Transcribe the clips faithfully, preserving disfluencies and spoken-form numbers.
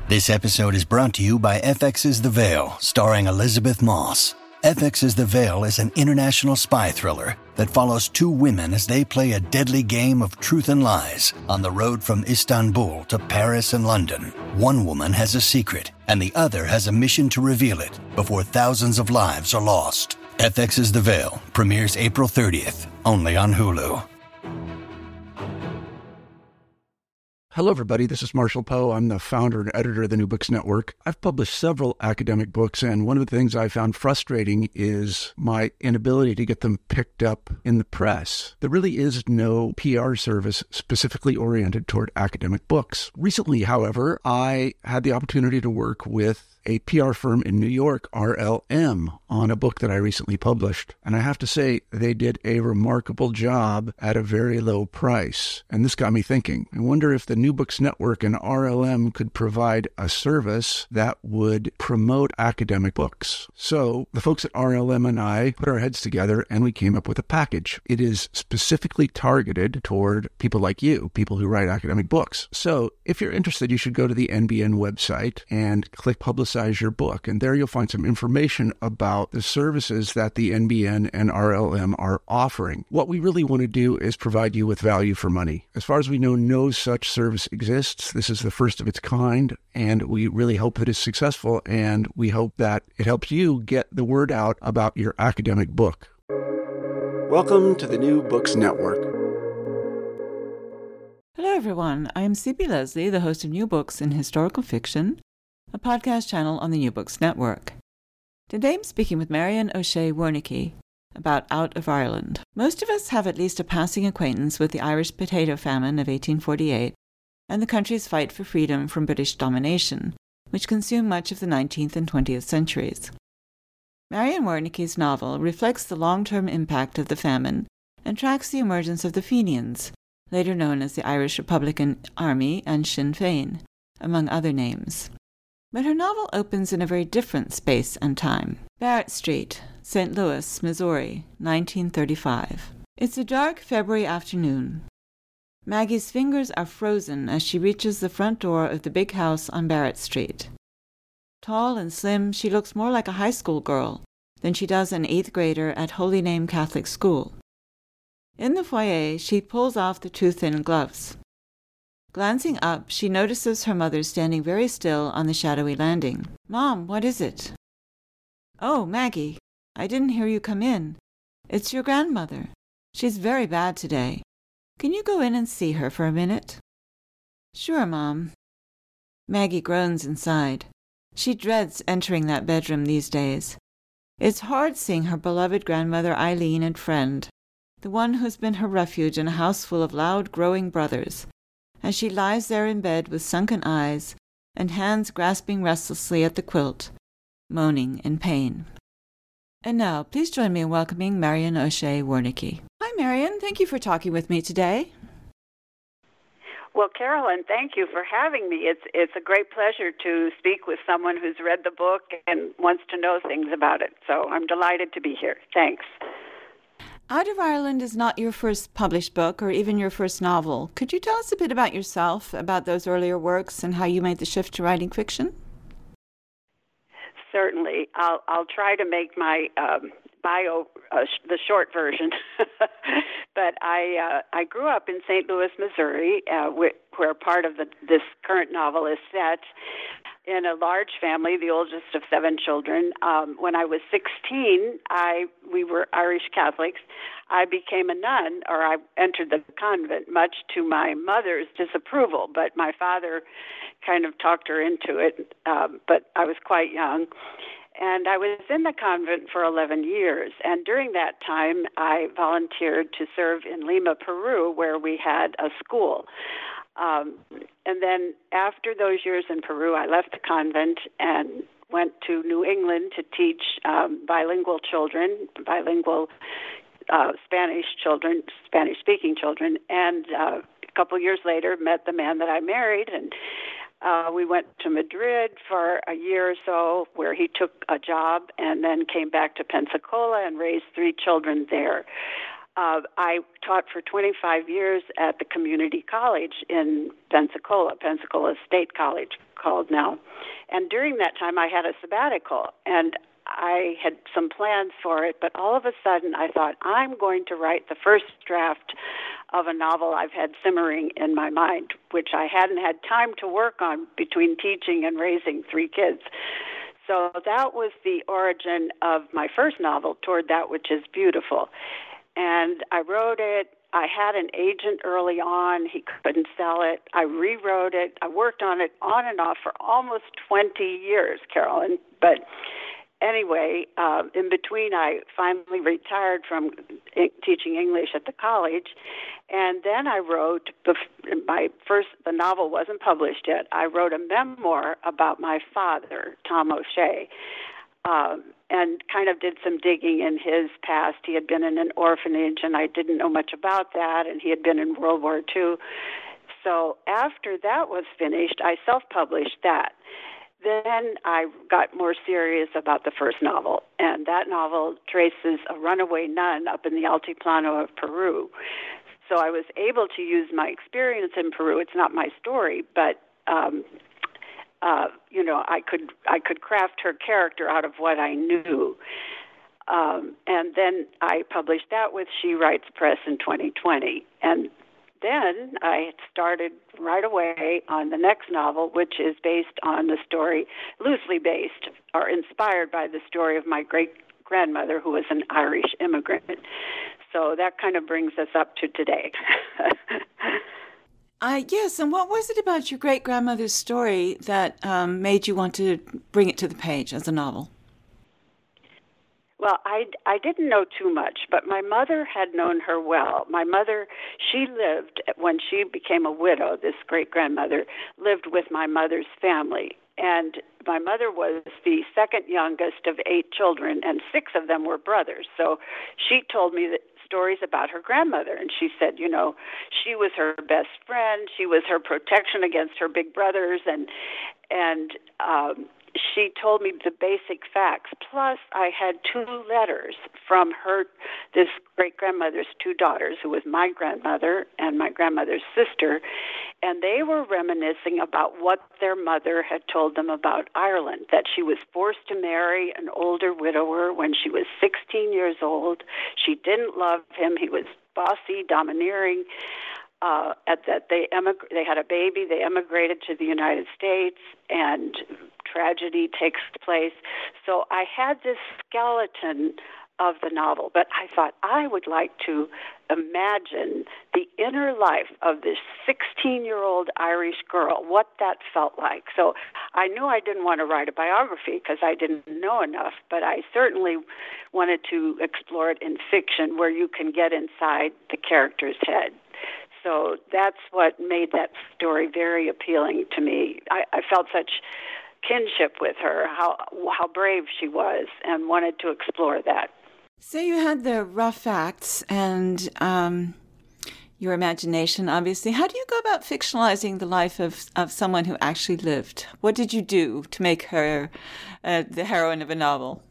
This episode is brought to you by F X's The Veil, starring Elizabeth Moss. F X's The Veil is an international spy thriller that follows two women as they play a deadly game of truth and lies on the road from Istanbul to Paris and London. One woman has a secret, and the other has a mission to reveal it before thousands of lives are lost. F X's The Veil premieres April thirtieth, only on Hulu. Hello, everybody. This is Marshall Poe. I'm the founder and editor of the New Books Network. I've published several academic books, and one of the things I found frustrating is my inability to get them picked up in the press. There really is no P R service specifically oriented toward academic books. Recently, however, I had the opportunity to work with a P R firm in New York, R L M, on a book that I recently published. And I have to say, they did a remarkable job at a very low price. And this got me thinking. I wonder if the New Books Network and R L M could provide a service that would promote academic books. So the folks at R L M and I put our heads together and we came up with a package. It is specifically targeted toward people like you, people who write academic books. So if you're interested, you should go to the N B N website and click Publicize your book. And there you'll find some information about the services that the N B N and R L M are offering. What we really want to do is provide you with value for money. As far as we know, no such service exists. This is the first of its kind, and we really hope it is successful, and we hope that it helps you get the word out about your academic book. Welcome to the New Books Network. Hello, everyone. I am C B Leslie, the host of New Books in Historical Fiction, a podcast channel on the New Books Network. Today I'm speaking with Marion O'Shea Wernicke about Out of Ireland. Most of us have at least a passing acquaintance with the Irish potato famine of eighteen forty-eight and the country's fight for freedom from British domination, which consumed much of the nineteenth and twentieth centuries. Marion Wernicke's novel reflects the long-term impact of the famine and tracks the emergence of the Fenians, later known as the Irish Republican Army and Sinn Féin, among other names. But her novel opens in a very different space and time. Barrett Street, Saint Louis, Missouri, nineteen thirty-five. It's a dark February afternoon. Maggie's fingers are frozen as she reaches the front door of the big house on Barrett Street. Tall and slim, she looks more like a high school girl than she does an eighth grader at Holy Name Catholic School. In the foyer, she pulls off the too-thin gloves. Glancing up, she notices her mother standing very still on the shadowy landing. "Mom, what is it?" "Oh, Maggie, I didn't hear you come in. It's your grandmother. She's very bad today. Can you go in and see her for a minute?" "Sure, Mom." Maggie groans inside. She dreads entering that bedroom these days. It's hard seeing her beloved grandmother Eileen and friend, the one who's been her refuge in a house full of loud, growing brothers, as she lies there in bed with sunken eyes and hands grasping restlessly at the quilt, moaning in pain. And now, please join me in welcoming Marion O'Shea Wernicke. Hi, Marion. Thank you for talking with me today. Well, Carolyn, thank you for having me. It's it's a great pleasure to speak with someone who's read the book and wants to know things about it. So I'm delighted to be here. Thanks. Out of Ireland is not your first published book or even your first novel. Could you tell us a bit about yourself, about those earlier works, and how you made the shift to writing fiction? Certainly. I'll I'll try to make my um, bio uh, sh- the short version. But I uh, I grew up in Saint Louis, Missouri, uh, wh- where part of the, this current novel is set. In a large family, the oldest of seven children. Um, when I was sixteen, I we were Irish Catholics. I became a nun, or I entered the convent, much to my mother's disapproval. But my father kind of talked her into it, um, but I was quite young. And I was in the convent for eleven years. And during that time, I volunteered to serve in Lima, Peru, where we had a school. Um, and then after those years in Peru, I left the convent and went to New England to teach um, bilingual children, bilingual uh, Spanish children, Spanish-speaking children. And uh, a couple years later, met the man that I married, and uh, we went to Madrid for a year or so, where he took a job, and then came back to Pensacola and raised three children there. uh, I taught for twenty-five years at the community college in Pensacola, Pensacola State College called now. And during that time, I had a sabbatical, and I had some plans for it, but all of a sudden I thought, I'm going to write the first draft of a novel I've had simmering in my mind, which I hadn't had time to work on between teaching and raising three kids. So that was the origin of my first novel, Toward That Which Is Beautiful. And I wrote it. I had an agent early on. He couldn't sell it. I rewrote it. I worked on it on and off for almost twenty years, Carolyn. But anyway, uh, in between, I finally retired from teaching English at the college. And then I wrote, my first, the novel wasn't published yet. I wrote a memoir about my father, Tom O'Shea. Um, and kind of did some digging in his past. He had been in an orphanage, and I didn't know much about that, and he had been in World War Two. So after that was finished, I self-published that. Then I got more serious about the first novel, and that novel traces a runaway nun up in the Altiplano of Peru. So I was able to use my experience in Peru. It's not my story, but um, Uh, you know, I could I could craft her character out of what I knew. Um, and then I published that with She Writes Press in twenty twenty. And then I started right away on the next novel, which is based on the story, loosely based or inspired by the story of my great-grandmother, who was an Irish immigrant. So that kind of brings us up to today. Uh, yes, and what was it about your great-grandmother's story that um, made you want to bring it to the page as a novel? Well, I, I didn't know too much, but my mother had known her well. My mother, she lived, when she became a widow, this great-grandmother, lived with my mother's family. And my mother was the second youngest of eight children, and six of them were brothers. So she told me that stories about her grandmother, and she said, you know, she was her best friend, she was her protection against her big brothers, and and um, she told me the basic facts. Plus, I had two letters from her, this great-grandmother's two daughters, who was my grandmother and my grandmother's sister, and they were reminiscing about what their mother had told them about Ireland, that she was forced to marry an older widower when she was sixteen years old. She didn't love him. He was bossy, domineering. Uh, at that they emig- they had a baby. They emigrated to the United States, and tragedy takes place. So I had this skeleton of the novel, but I thought I would like to imagine the inner life of this sixteen-year-old Irish girl, what that felt like. So I knew I didn't want to write a biography because I didn't know enough, but I certainly wanted to explore it in fiction where you can get inside the character's head. So that's what made that story very appealing to me. I, I felt such kinship with her, how how brave she was, and wanted to explore that. So you had the rough facts and um, your imagination, obviously. How do you go about fictionalizing the life of, of someone who actually lived? What did you do to make her uh, the heroine of a novel?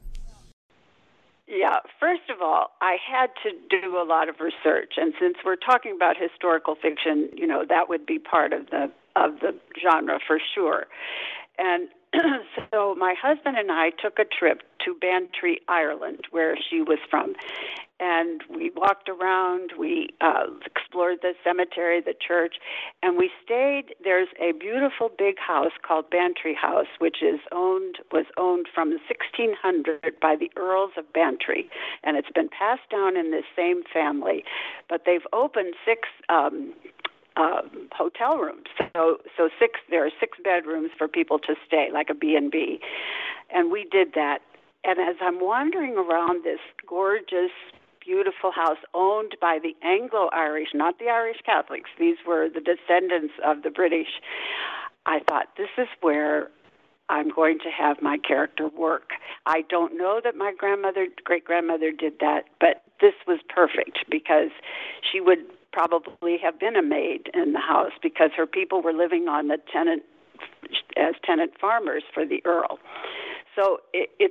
Yeah, first of all, I had to do a lot of research, and since we're talking about historical fiction, you know, that would be part of the of the genre for sure. And so my husband and I took a trip to Bantry, Ireland, where she was from. And we walked around, we uh, explored the cemetery, the church, and we stayed. There's a beautiful big house called Bantry House, which is owned was owned from the sixteen hundred by the Earls of Bantry, and it's been passed down in this same family. But they've opened six um, uh, hotel rooms, so so six there are six bedrooms for people to stay, like a B and B, and we did that. And as I'm wandering around this gorgeous, beautiful house owned by the Anglo-Irish, not the Irish Catholics. These were the descendants of the British. I thought, this is where I'm going to have my character work. I don't know that my grandmother, great-grandmother did that, but this was perfect because she would probably have been a maid in the house because her people were living on the tenant as tenant farmers for the Earl. So it, it's a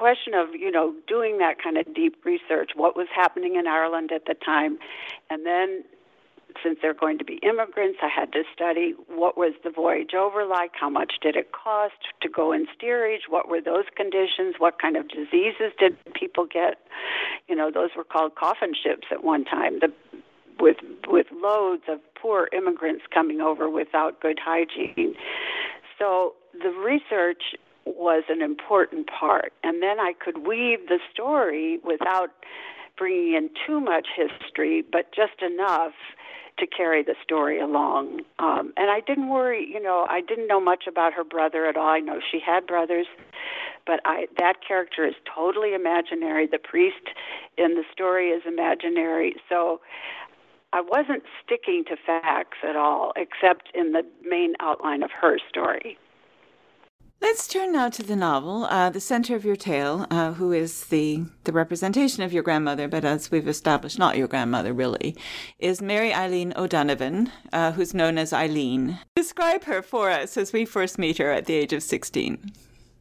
question of, you know, doing that kind of deep research, what was happening in Ireland at the time, and then since they're going to be immigrants, I had to study what was the voyage over like, how much did it cost to go in steerage, what were those conditions, what kind of diseases did people get. You know, those were called coffin ships at one time, the, with with loads of poor immigrants coming over without good hygiene. So the research was an important part, and then I could weave the story without bringing in too much history, but just enough to carry the story along. Um, and I didn't worry, you know, I didn't know much about her brother at all. I know she had brothers, but I that character is totally imaginary. The priest in the story is imaginary. So I wasn't sticking to facts at all, except in the main outline of her story. Let's turn now to the novel. Uh, the center of your tale, uh, who is the, the representation of your grandmother, but as we've established, not your grandmother, really, is Mary Eileen O'Donovan, uh, who's known as Eileen. Describe her for us as we first meet her at the age of sixteen.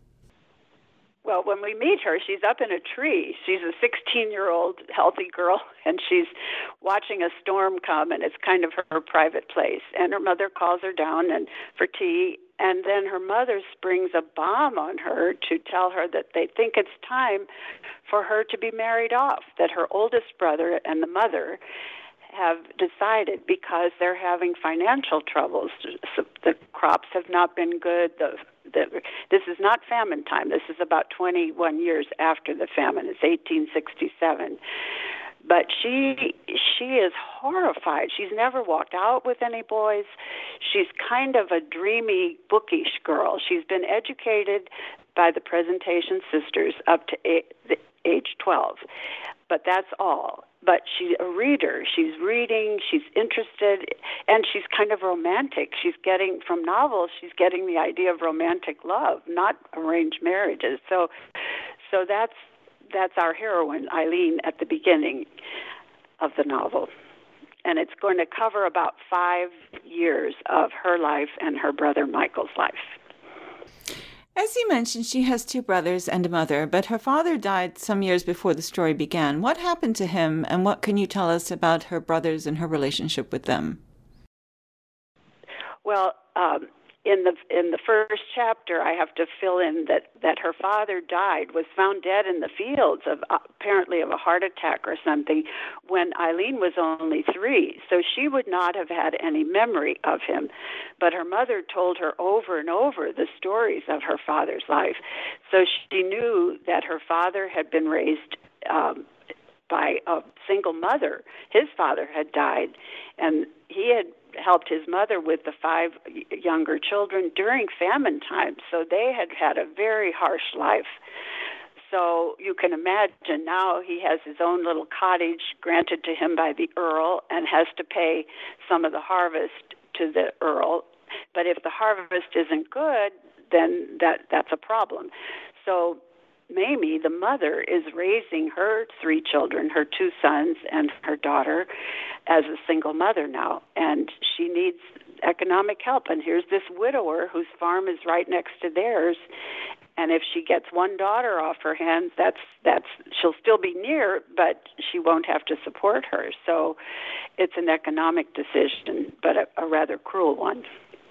Well, when we meet her, she's up in a tree. She's a sixteen-year-old healthy girl, and she's watching a storm come, and it's kind of her, her private place. And her mother calls her down and for tea, and then her mother springs a bomb on her to tell her that they think it's time for her to be married off, that her oldest brother and the mother have decided because they're having financial troubles. So the crops have not been good. The, the, this is not famine time. This is about twenty-one years after the famine. It's eighteen sixty-seven. But she she is horrified. She's never walked out with any boys. She's kind of a dreamy, bookish girl. She's been educated by the Presentation Sisters up to age twelve. But that's all. But she's a reader. She's reading, she's interested, and she's kind of romantic. She's getting, from novels, she's getting the idea of romantic love, not arranged marriages. So so that's that's our heroine, Eileen, at the beginning of the novel. And it's going to cover about five years of her life and her brother Michael's life. As you mentioned, she has two brothers and a mother, but her father died some years before the story began. What happened to him, and what can you tell us about her brothers and her relationship with them? Well, um, in the in the first chapter, I have to fill in that, that her father died, was found dead in the fields, of uh, apparently of a heart attack or something, when Eileen was only three. So she would not have had any memory of him. But her mother told her over and over the stories of her father's life. So she knew that her father had been raised um, by a single mother. His father had died, and he had helped his mother with the five younger children during famine time. So they had had a very harsh life. So you can imagine now he has his own little cottage granted to him by the Earl and has to pay some of the harvest to the Earl. But if the harvest isn't good, then that that's a problem. So Mamie, the mother, is raising her three children, her two sons and her daughter, as a single mother now. And she needs economic help. And here's this widower whose farm is right next to theirs. And if she gets one daughter off her hands, that's that's she'll still be near, but she won't have to support her. So it's an economic decision, but a, a rather cruel one.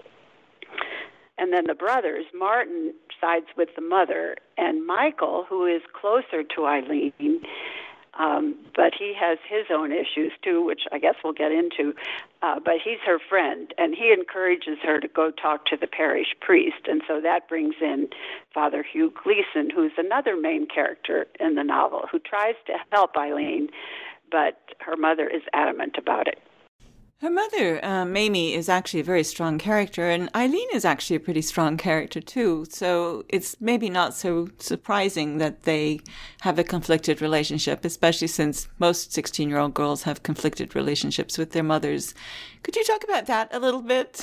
And then the brothers, Martin sides with the mother, and Michael, who is closer to Eileen, um, but he has his own issues too, which I guess we'll get into, uh, but he's her friend, and he encourages her to go talk to the parish priest, and so that brings in Father Hugh Gleason, who's another main character in the novel, who tries to help Eileen, but her mother is adamant about it. Her mother, uh, Mamie, is actually a very strong character, and Eileen is actually a pretty strong character too, so it's maybe not so surprising that they have a conflicted relationship, especially since most sixteen-year-old girls have conflicted relationships with their mothers. Could you talk about that a little bit?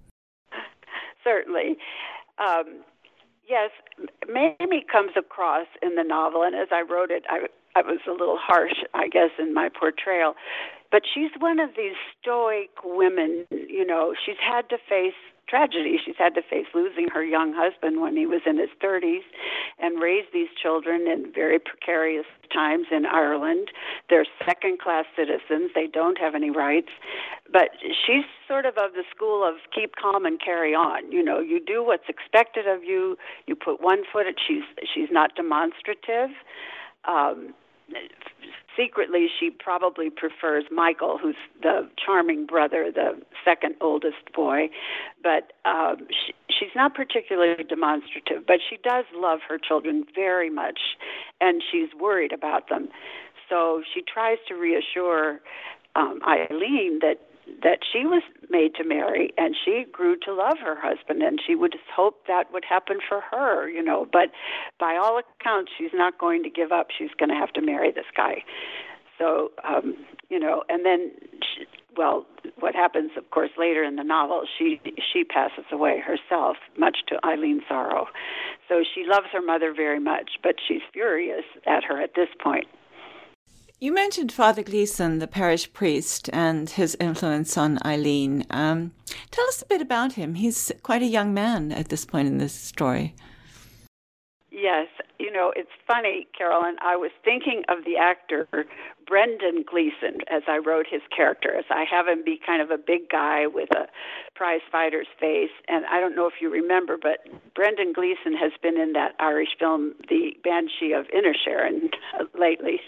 Certainly. Um, yes, Mamie comes across in the novel, and as I wrote it, I, I was a little harsh, I guess, in my portrayal. But she's one of these stoic women, you know, she's had to face tragedy. She's had to face losing her young husband when he was in his thirties and raise these children in very precarious times in Ireland. They're second-class citizens. They don't have any rights. But she's sort of of the school of keep calm and carry on. You know, you do what's expected of you. You put one foot at, she's, she's not demonstrative. Um, secretly, she probably prefers Michael, who's the charming brother, the second oldest boy. But um, she, she's not particularly demonstrative, but she does love her children very much, and she's worried about them. So she tries to reassure um, Eileen that that she was made to marry, and she grew to love her husband, and she would hope that would happen for her, you know. But by all accounts, she's not going to give up. She's going to have to marry this guy. So, um, you know, and then, she, well, what happens, of course, later in the novel, she she passes away herself, much to Eileen's sorrow. So she loves her mother very much, but she's furious at her at this point. You mentioned Father Gleason, the parish priest, and his influence on Eileen. Um, tell us a bit about him. He's quite a young man at this point in this story. Yes. You know, it's funny, Carolyn, I was thinking of the actor Brendan Gleeson as I wrote his character, as I have him be kind of a big guy with a prize fighter's face. And I don't know if you remember, but Brendan Gleeson has been in that Irish film, The Banshee of Inisherin, lately.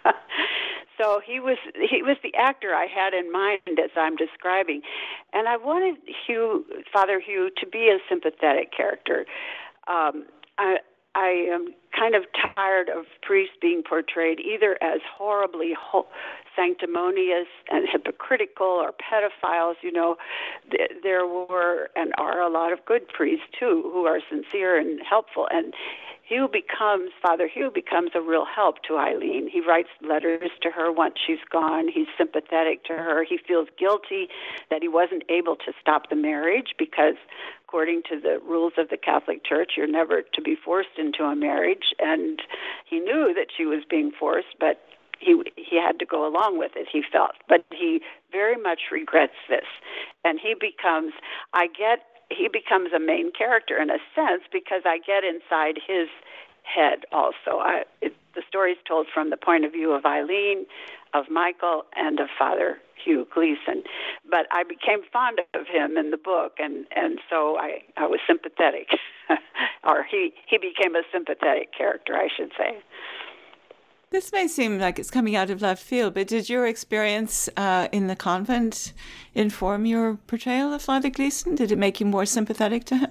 So he was he was the actor I had in mind as I'm describing, and I wanted Hugh, Father Hugh, to be a sympathetic character. Um, I I am kind of tired of priests being portrayed either as horribly ho- sanctimonious and hypocritical or pedophiles. You know, th- there were and are a lot of good priests too who are sincere and helpful, and Hugh becomes, Father Hugh becomes a real help to Eileen. He writes letters to her once she's gone. He's sympathetic to her. He feels guilty that he wasn't able to stop the marriage because, according to the rules of the Catholic Church, you're never to be forced into a marriage. And he knew that she was being forced, but he he had to go along with it, he felt. But he very much regrets this. And he becomes, I get, he becomes a main character in a sense because I get inside his head also. I, it, the story is told from the point of view of Eileen, of Michael, and of Father Hugh Gleason. But I became fond of him in the book, and, and so I, I was sympathetic. or he, he became a sympathetic character, I should say. This may seem like it's coming out of left field, but did your experience uh, in the convent inform your portrayal of Father Gleason? Did it make you more sympathetic to him?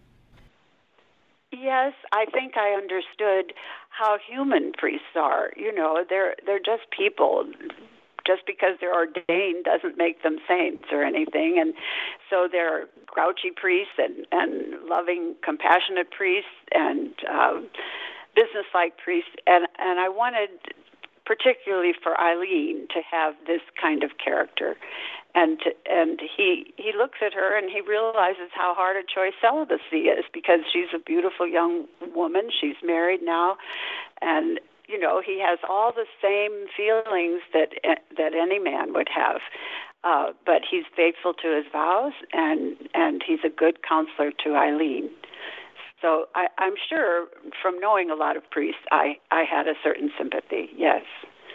Yes, I think I understood how human priests are. You know, they're they're just people. Just because they're ordained doesn't make them saints or anything. And so they're grouchy priests and, and loving, compassionate priests and um, business-like priests. And, and I wanted, particularly for Eileen, to have this kind of character. And to, and he he looks at her and he realizes how hard a choice celibacy is because she's a beautiful young woman. She's married now. And you know, he has all the same feelings that that any man would have, uh, but he's faithful to his vows, and and he's a good counselor to Eileen. So I, I'm sure, from knowing a lot of priests, I, I had a certain sympathy. Yes.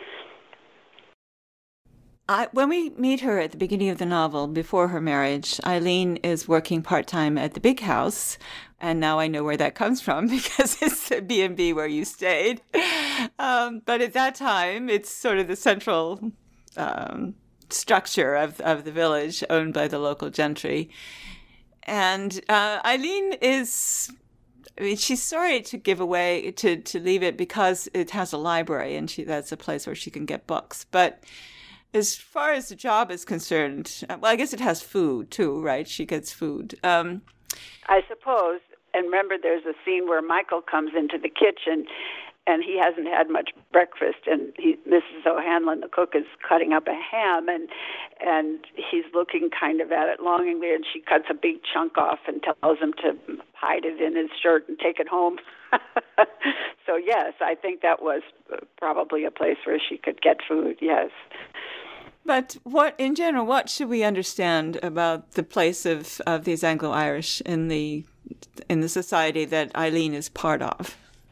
I, when we meet her at the beginning of the novel, before her marriage, Eileen is working part-time at the Big House, and now I know where that comes from because it's the B and B where you stayed. Um, but at that time, it's sort of the central um, structure of, of the village owned by the local gentry. And uh, Eileen is... I mean, she's sorry to give away, to, to leave it because it has a library, and she that's a place where she can get books. But as far as the job is concerned, well, I guess it has food too, right? She gets food. Um, I suppose. And remember, there's a scene where Michael comes into the kitchen, and he hasn't had much breakfast, and he, Missus O'Hanlon, the cook, is cutting up a ham, and and he's looking kind of at it longingly, and she cuts a big chunk off and tells him to hide it in his shirt and take it home. So, yes, I think that was probably a place where she could get food, yes. But what, in general, what should we understand about the place of, of these Anglo-Irish in the in the society that Eileen is part of?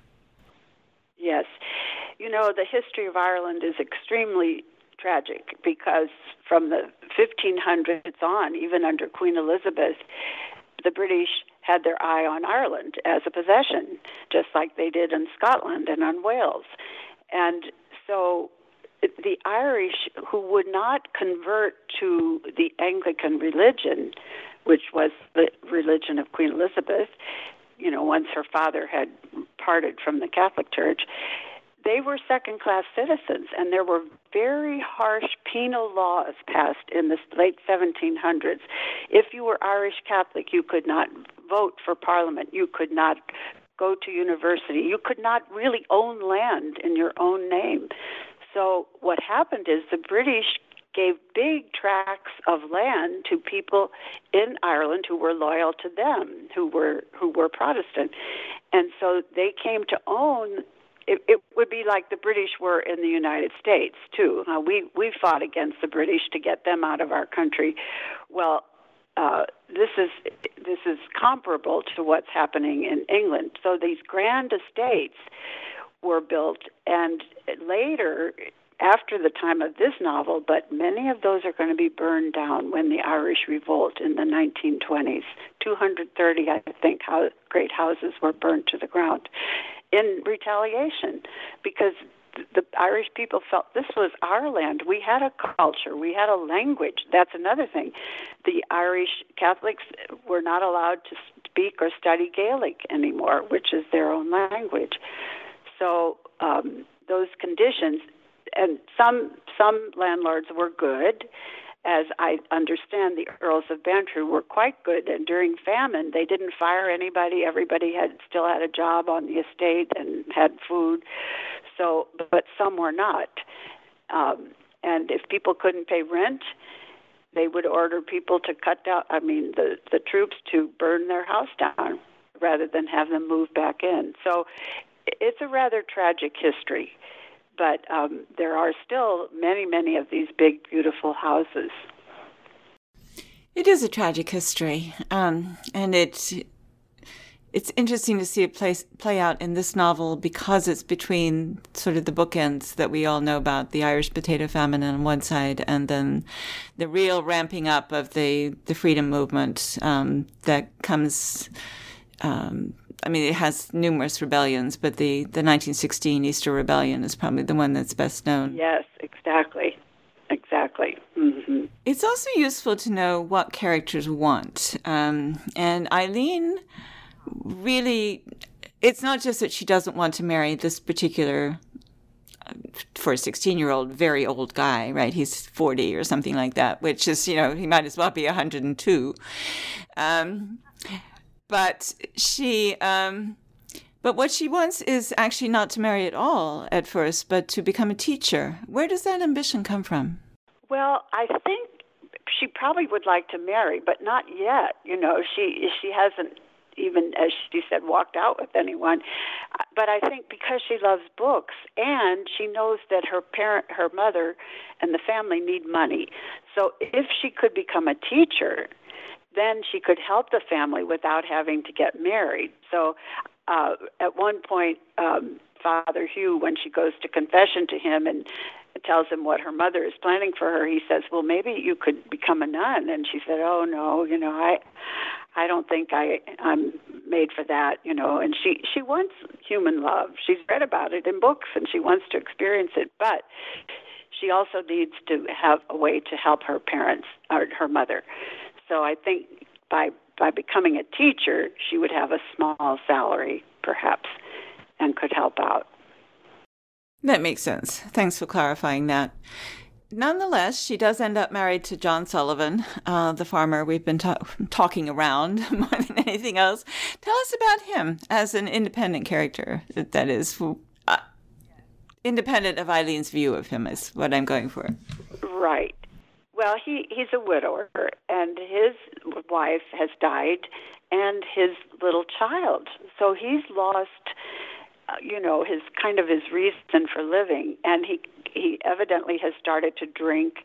Yes. You know, the history of Ireland is extremely tragic because from the fifteen hundreds on, even under Queen Elizabeth, the British had their eye on Ireland as a possession, just like they did in Scotland and on Wales. And so the Irish who would not convert to the Anglican religion, which was the religion of Queen Elizabeth, you know, once her father had parted from the Catholic Church, they were second-class citizens, and there were very harsh penal laws passed in the late seventeen hundreds. If you were Irish Catholic, you could not vote for Parliament. You could not go to university. You could not really own land in your own name. So what happened is the British gave big tracts of land to people in Ireland who were loyal to them, who were who were Protestant. And so they came to own. It, it would be like the British were in the United States, too. Uh, we, we fought against the British to get them out of our country. Well, uh, this is this is comparable to what's happening in England. So these grand estates were built, and later, after the time of this novel, but many of those are going to be burned down when the Irish revolt in the nineteen twenties. two hundred thirty, I think, how great houses were burned to the ground in retaliation, because the Irish people felt this was our land. We had a culture. We had a language. That's another thing. The Irish Catholics were not allowed to speak or study Gaelic anymore, which is their own language. So um, those conditions, and some some landlords were good. As I understand, the Earls of Bantry were quite good, and during famine, they didn't fire anybody. Everybody had still had a job on the estate and had food. So, but some were not. Um, and if people couldn't pay rent, they would order people to cut down, I mean, the, the troops to burn their house down rather than have them move back in. So it's a rather tragic history. But um, there are still many, many of these big, beautiful houses. It is a tragic history, um, and it's it's interesting to see it play play out in this novel because it's between sort of the bookends that we all know about, the Irish potato famine on one side, and then the real ramping up of the the freedom movement um, that comes. Um, I mean, it has numerous rebellions, but the, the nineteen sixteen Easter Rebellion is probably the one that's best known. Yes, exactly. Exactly. Mm-hmm. It's also useful to know what characters want. Um, and Eileen really, it's not just that she doesn't want to marry this particular, for a sixteen-year-old, very old guy, right? He's forty or something like that, which is, you know, he might as well be one hundred two. Um But she, um, but what she wants is actually not to marry at all at first, but to become a teacher. Where does that ambition come from? Well, I think she probably would like to marry, but not yet. You know, she she hasn't even, as she said, walked out with anyone. But I think because she loves books and she knows that her parent, her mother, and the family need money. So if she could become a teacher, then she could help the family without having to get married. So uh, at one point, um, Father Hugh, when she goes to confession to him and tells him what her mother is planning for her, he says, well, maybe you could become a nun. And she said, oh, no, you know, I I don't think I, I'm made for that, you know. And she, she wants human love. She's read about it in books, and she wants to experience it. But she also needs to have a way to help her parents, or her mother. So I think by by becoming a teacher, she would have a small salary, perhaps, and could help out. That makes sense. Thanks for clarifying that. Nonetheless, she does end up married to John Sullivan, uh, the farmer we've been ta- talking around more than anything else. Tell us about him as an independent character, that is, uh, independent of Eileen's view of him is what I'm going for. Right. Well, he, he's a widower, and his wife has died, and his little child. So he's lost, uh, you know, his kind of his reason for living, and he he evidently has started to drink,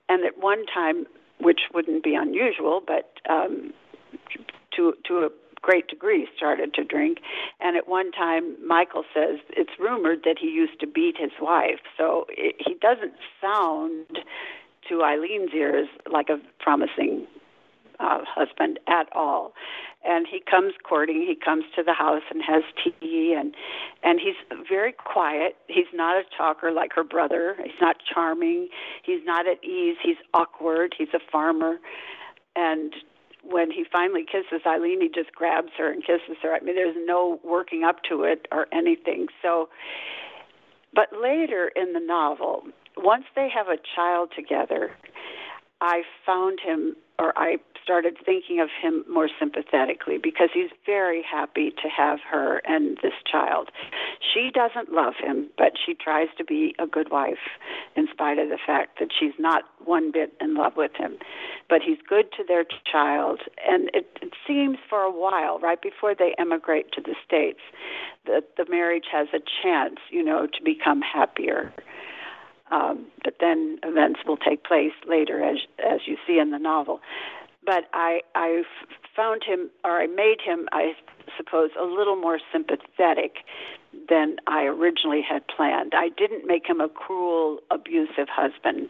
and at one time, which wouldn't be unusual, but um, to to a great degree started to drink. And at one time, Michael says it's rumored that he used to beat his wife. So it, he doesn't sound to Eileen's ears like a promising uh, husband at all. And he comes courting, he comes to the house and has tea, and and he's very quiet. He's not a talker like her brother. He's not charming. He's not at ease. He's awkward. He's a farmer. And when he finally kisses Eileen, he just grabs her and kisses her. I mean, there's no working up to it or anything. So, but later in the novel, once they have a child together, I found him, or I started thinking of him more sympathetically, because he's very happy to have her and this child. She doesn't love him, but she tries to be a good wife in spite of the fact that she's not one bit in love with him. But he's good to their child, and it, it seems for a while, right before they emigrate to the States, that the marriage has a chance, you know, to become happier. Um, but then events will take place later, as as you see in the novel. But I I found him, or I made him, I suppose, a little more sympathetic than I originally had planned. I didn't make him a cruel, abusive husband,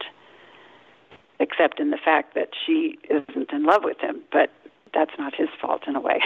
except in the fact that she isn't in love with him. But that's not his fault in a way.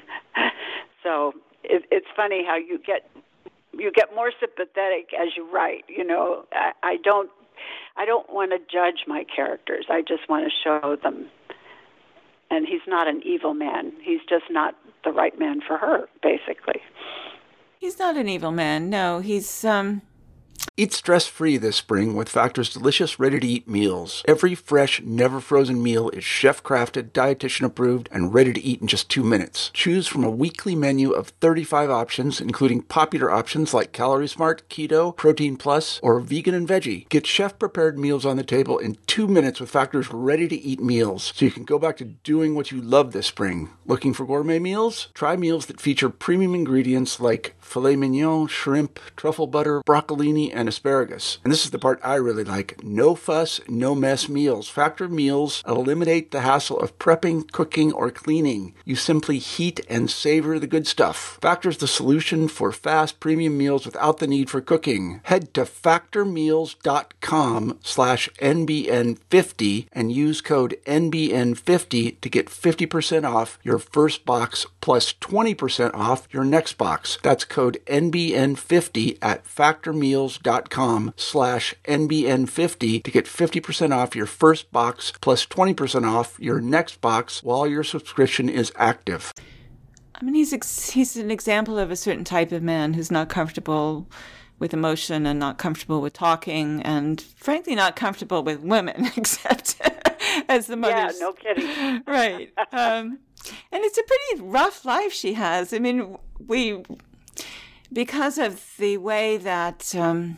So it, it's funny how you get you get more sympathetic as you write. You know, I, I don't I don't want to judge my characters. I just want to show them. And he's not an evil man. He's just not the right man for her, basically. He's not an evil man. No, he's um Eat stress-free this spring with Factor's delicious, ready-to-eat meals. Every fresh, never-frozen meal is chef-crafted, dietitian-approved, and ready to eat in just two minutes. Choose from a weekly menu of thirty-five options, including popular options like Calorie Smart, Keto, Protein Plus, or Vegan and Veggie. Get chef-prepared meals on the table in two minutes with Factor's ready-to-eat meals, so you can go back to doing what you love this spring. Looking for gourmet meals? Try meals that feature premium ingredients like filet mignon, shrimp, truffle butter, broccolini, and asparagus. And this is the part I really like. No fuss, no mess meals. Factor meals eliminate the hassle of prepping, cooking, or cleaning. You simply heat and savor the good stuff. Factor's the solution for fast premium meals without the need for cooking. Head to factormeals.com slash NBN50 and use code N B N fifty to get fifty percent off your first box plus twenty percent off your next box. That's code N B N fifty at factormeals.com slash NBN50 to get fifty percent off your first box plus twenty percent off your next box while your subscription is active. I mean, he's ex- he's an example of a certain type of man who's not comfortable with emotion and not comfortable with talking and, frankly, not comfortable with women, except as the mother's... Yeah, no kidding. Right. Um, and it's a pretty rough life she has. I mean, we... Because of the way that um,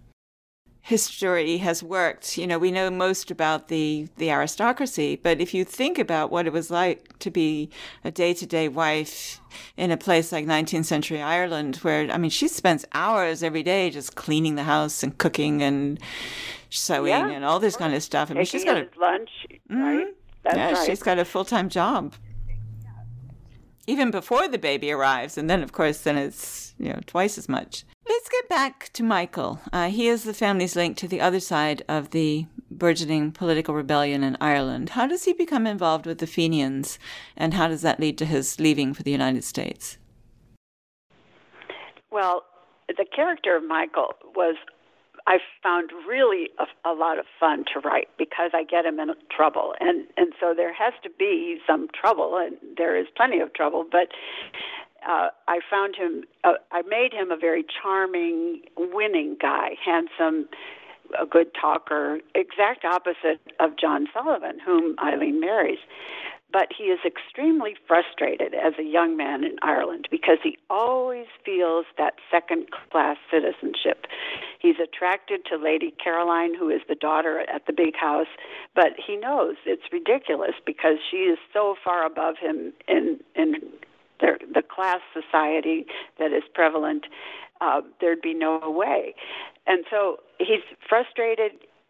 history has worked, you know, we know most about the, the aristocracy, but if you think about what it was like to be a day-to-day wife in a place like nineteenth century Ireland, where, I mean, she spends hours every day just cleaning the house and cooking and sewing yeah, and all this kind of stuff. I mean, Taking she's got a lunch, mm-hmm. right? That's yeah, right. She's got a full-time job. Even before the baby arrives, and then, of course, then it's, you know, twice as much. Let's get back to Michael. Uh, he is the family's link to the other side of the burgeoning political rebellion in Ireland. How does he become involved with the Fenians, and how does that lead to his leaving for the United States? Well, the character of Michael was, I found really a, a lot of fun to write because I get him in trouble. And, and so there has to be some trouble, and there is plenty of trouble, but uh, I found him, uh, I made him a very charming, winning guy, handsome, a good talker, exact opposite of John Sullivan, whom Eileen marries. But he is extremely frustrated as a young man in Ireland because he always feels that second-class citizenship. He's attracted to Lady Caroline, who is the daughter at the big house, but he knows it's ridiculous because she is so far above him in in the, the class society that is prevalent. Uh, there'd be no way. And so he's frustrated.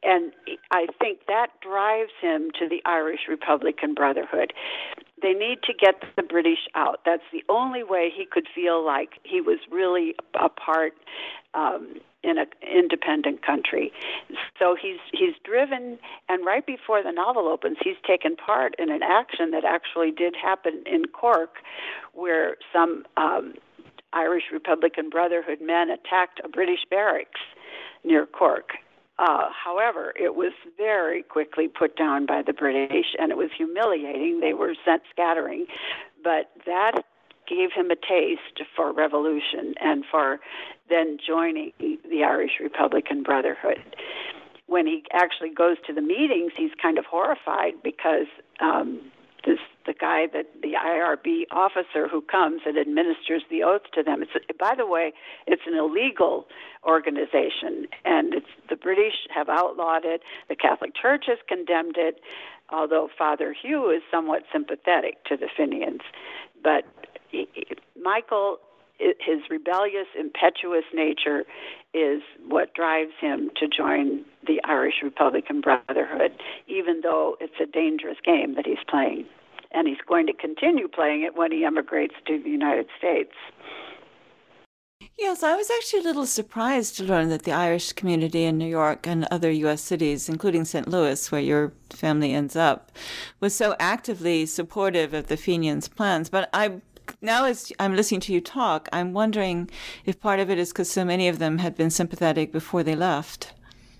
and I think that drives him to the Irish Republican Brotherhood. They need to get the British out. That's the only way he could feel like he was really a part um, in an independent country. So he's he's driven, and right before the novel opens, he's taken part in an action that actually did happen in Cork, where some um, Irish Republican Brotherhood men attacked a British barracks near Cork. Uh, however, it was very quickly put down by the British, and it was humiliating. They were sent scattering, but that gave him a taste for revolution and for then joining the Irish Republican Brotherhood. When he actually goes to the meetings, he's kind of horrified because um, this the guy that the I R B officer who comes and administers the oath to them. It's, by the way, it's an illegal organization, and it's the British have outlawed it. The Catholic Church has condemned it, although Father Hugh is somewhat sympathetic to the Fenians. But he, Michael, his rebellious, impetuous nature is what drives him to join the Irish Republican Brotherhood, even though it's a dangerous game that he's playing. And he's going to continue playing it when he emigrates to the United States. Yes, I was actually a little surprised to learn that the Irish community in New York and other U S cities, including Saint Louis, where your family ends up, was so actively supportive of the Fenians' plans. But I now as I'm listening to you talk, I'm wondering if part of it is because so many of them had been sympathetic before they left.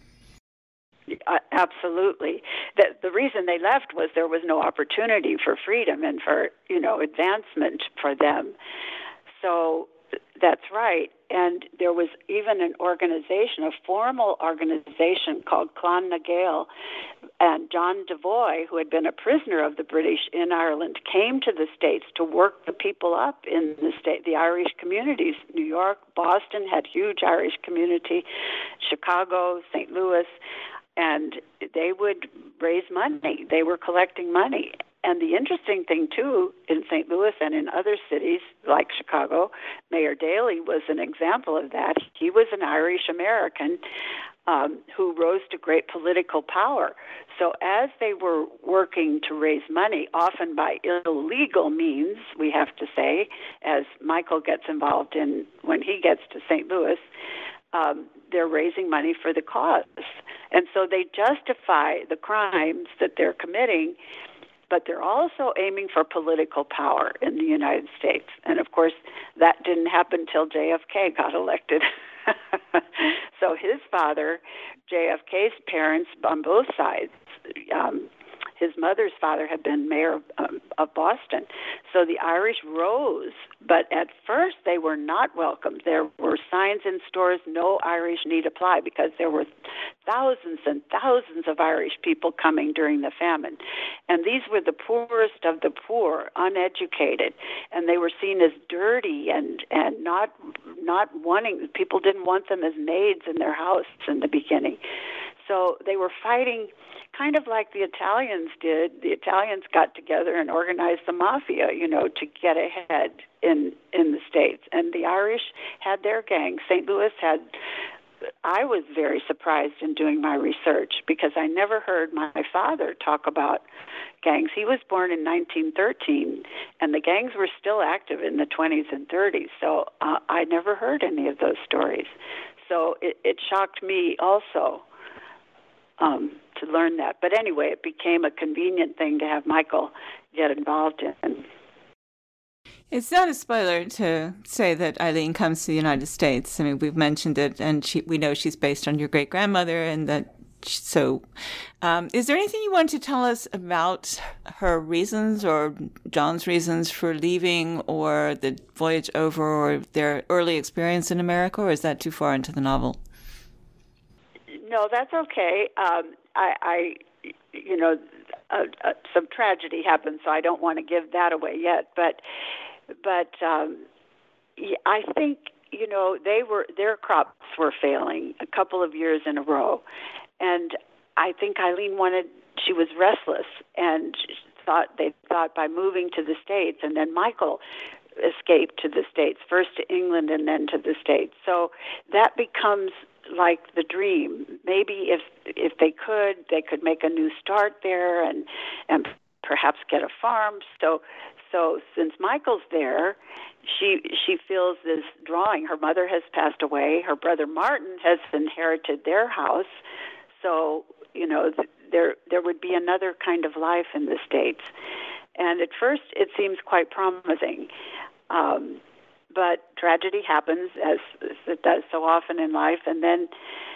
Uh, absolutely. The, the reason they left was there was no opportunity for freedom and for, you know, advancement for them. So that's right. And there was even an organization, a formal organization called Clan na Gael. And John Devoy, who had been a prisoner of the British in Ireland, came to the States to work the people up in the state, the Irish communities. New York, Boston had huge Irish community, Chicago, Saint Louis. And they would raise money. They were collecting money. And the interesting thing, too, in Saint Louis and in other cities like Chicago, Mayor Daley was an example of that. He was an Irish American um, who rose to great political power. So as they were working to raise money, often by illegal means, we have to say, as Michael gets involved in when he gets to Saint Louis, um, they're raising money for the cause. And so they justify the crimes that they're committing, but they're also aiming for political power in the United States. And, of course, that didn't happen until J F K got elected. So his father, J F K's parents on both sides, um, his mother's father had been mayor of, um, of Boston. So the Irish rose, but at first they were not welcomed. There were signs in stores, no Irish need apply, because there were thousands and thousands of Irish people coming during the famine. And these were the poorest of the poor, uneducated, and they were seen as dirty and, and not not wanting, people didn't want them as maids in their house in the beginning. So they were fighting kind of like the Italians did. The Italians got together and organized the mafia, you know, to get ahead in in the States. And the Irish had their gang. Saint Louis had, I was very surprised in doing my research because I never heard my father talk about gangs. He was born in nineteen thirteen, and the gangs were still active in the twenties and thirties. So uh, I never heard any of those stories. So it, it shocked me also. Um, to learn that. But anyway, it became a convenient thing to have Michael get involved in. It's not a spoiler to say that Eileen comes to the United States. I mean, we've mentioned it, and she, we know she's based on your great-grandmother, and that, so um, is there anything you want to tell us about her reasons or John's reasons for leaving or the voyage over or their early experience in America, or is that too far into the novel? No, that's okay. Um, I, I, you know, uh, uh, some tragedy happened, so I don't want to give that away yet. But, but um, yeah, I think you know they were their crops were failing a couple of years in a row, and I think Eileen wanted. She was restless and thought they thought by moving to the States, and then Michael escaped to the States, first to England and then to the States. So that becomes like the dream. Maybe if if they could, they could make a new start there and and perhaps get a farm. So so since Michael's there, she she feels this drawing. Her mother has passed away. Her brother Martin has inherited their house. So, you know, th- there there would be another kind of life in the States. And at first it seems quite promising. Um, but tragedy happens, as, as it does so often in life, and then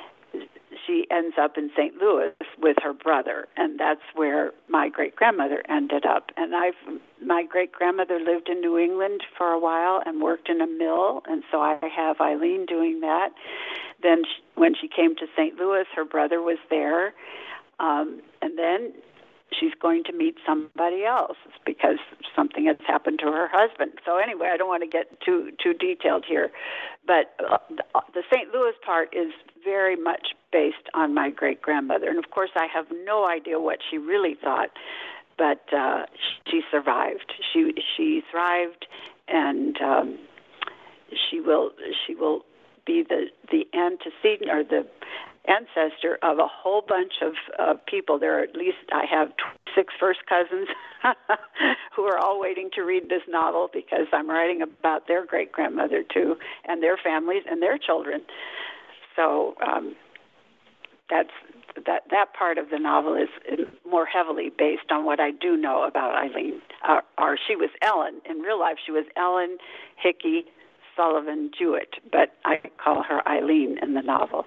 she ends up in Saint Louis with her brother, and that's where my great-grandmother ended up. And I've my great-grandmother lived in New England for a while and worked in a mill, and so I have Eileen doing that. Then she, when she came to Saint Louis, her brother was there, um, and then she's going to meet somebody else because something has happened to her husband. So anyway, I don't want to get too too detailed here, but uh, the Saint Louis part is very much based on my great-grandmother. And of course, I have no idea what she really thought, but uh, she survived. She she thrived, and um, she will she will be the the antecedent or the ancestor of a whole bunch of uh, people. There are at least, I have six first cousins who are all waiting to read this novel because I'm writing about their great-grandmother too, and their families and their children. So um, that's that that part of the novel is more heavily based on what I do know about Eileen. Uh, or she was Ellen. In real life, she was Ellen Hickey Sullivan Jewett, but I call her Eileen in the novel.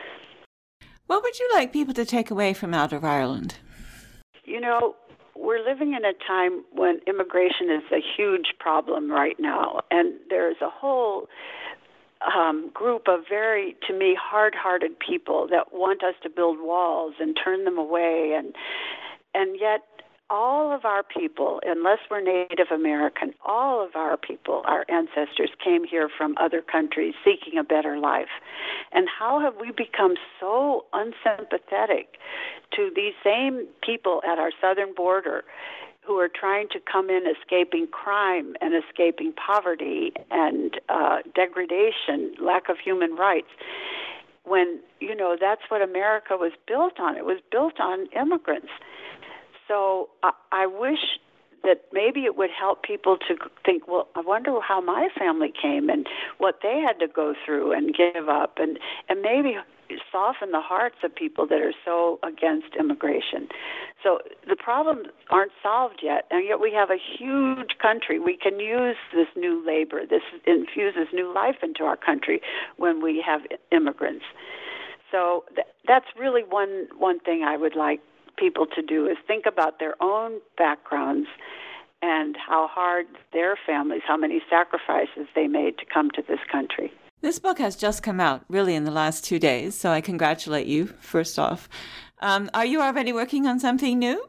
What would you like people to take away from Out of Ireland? You know, we're living in a time when immigration is a huge problem right now, and there's a whole um, group of very, to me, hard-hearted people that want us to build walls and turn them away, and and yet all of our people, unless we're Native American, all of our people, our ancestors, came here from other countries seeking a better life. And how have we become so unsympathetic to these same people at our southern border who are trying to come in escaping crime and escaping poverty and uh, degradation, lack of human rights, when, you know, that's what America was built on. It was built on immigrants. So I, I wish that maybe it would help people to think, well, I wonder how my family came and what they had to go through and give up, and, and maybe soften the hearts of people that are so against immigration. So the problems aren't solved yet, and yet we have a huge country. We can use this new labor. This infuses new life into our country when we have immigrants. So th- that's really one one thing I would like people to do, is think about their own backgrounds and how hard their families, how many sacrifices they made to come to this country. This book has just come out, really, in the last two days, so I congratulate you, first off. Um, are you already working on something new?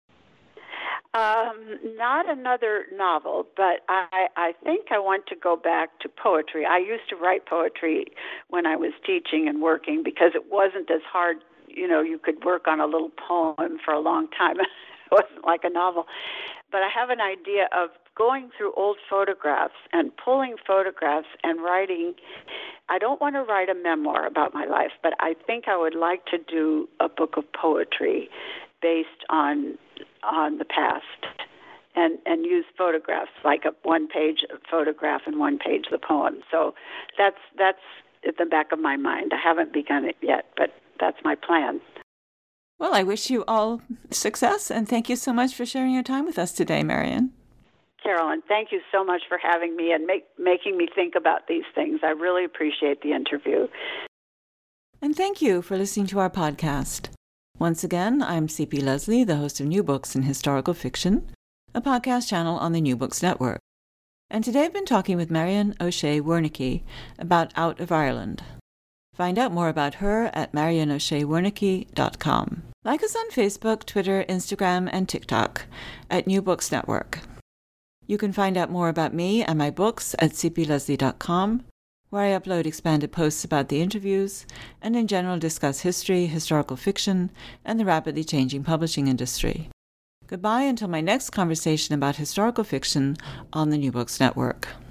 Um, not another novel, but I, I think I want to go back to poetry. I used to write poetry when I was teaching and working because it wasn't as hard. You know, you could work on a little poem for a long time. It wasn't like a novel. But I have an idea of going through old photographs and pulling photographs and writing. I don't want to write a memoir about my life, but I think I would like to do a book of poetry based on on the past and, and use photographs, like a one-page photograph and one-page the poem. So that's that's at the back of my mind. I haven't begun it yet, but that's my plan. Well, I wish you all success, and thank you so much for sharing your time with us today, Marion. Carolyn, thank you so much for having me and make, making me think about these things. I really appreciate the interview. And thank you for listening to our podcast. Once again, I'm C P Lesley, the host of New Books in Historical Fiction, a podcast channel on the New Books Network. And today I've been talking with Marion O'Shea Wernicke about Out of Ireland. Find out more about her at marion o'shea wernicke dot com. Like us on Facebook, Twitter, Instagram, and TikTok at New Books Network. You can find out more about me and my books at c p lesley dot com, where I upload expanded posts about the interviews and in general discuss history, historical fiction, and the rapidly changing publishing industry. Goodbye until my next conversation about historical fiction on the New Books Network.